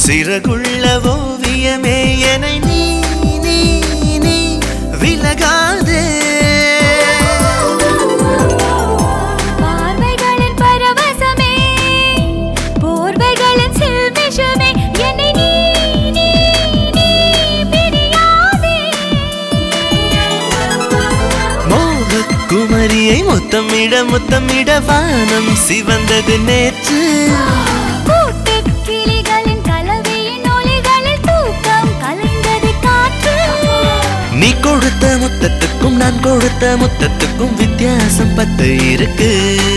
சிறகுள்ள ஓவியமே என்னை நீ நீ நீ விலகாதே பார்வைகளின் பரவசமே போர்வைகளின் சில்மிஷமே என்னை நீ நீ நீ பிரியாதே மோகக்குமரியை முத்தமிட வானம் சிவந்தது நேற்று நீ கொடுத்த முத்தத்துக்கும் நான் கொடுத்த முத்தத்துக்கும் வித்தியாசம் 10 இருக்கு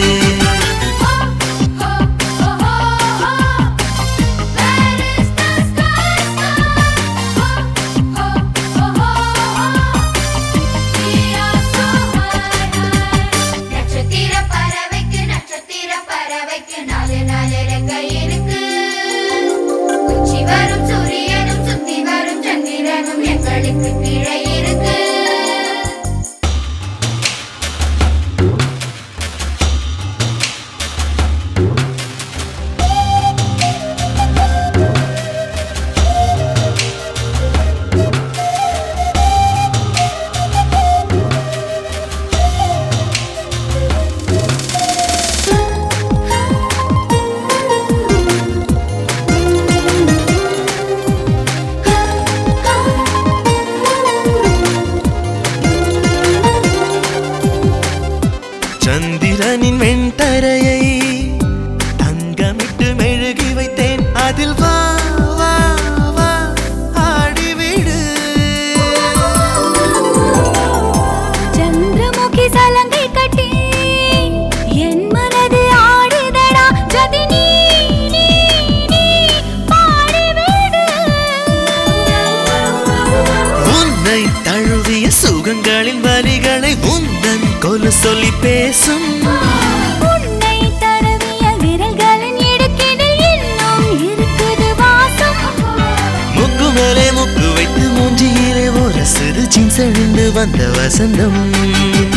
சந்திரனின் வெண்தரையை தங்கமிட்டு மெழுகி வைத்தேன் அதில் வா வா வா ஆடிவிடு சந்திரமுகி சலங்கை கட்டி என் மனது ஆடுதடா ஜதி நீ நீ நீ பாடிவிடு உன்னை தழுவிய சுகங்களின் வரிகளை உந்தன் கொலு சொல்லி பேசும் உன்னை தடவிய விரல்களின் இடுக்கினில் இன்னும் இருக்குது வாசம் முக்கு மேலே முக்கு வைத்து மூஞ்சியிலே ஒரு சிறு ஜீன்ஸ் அணிந்து வந்த வசந்தம்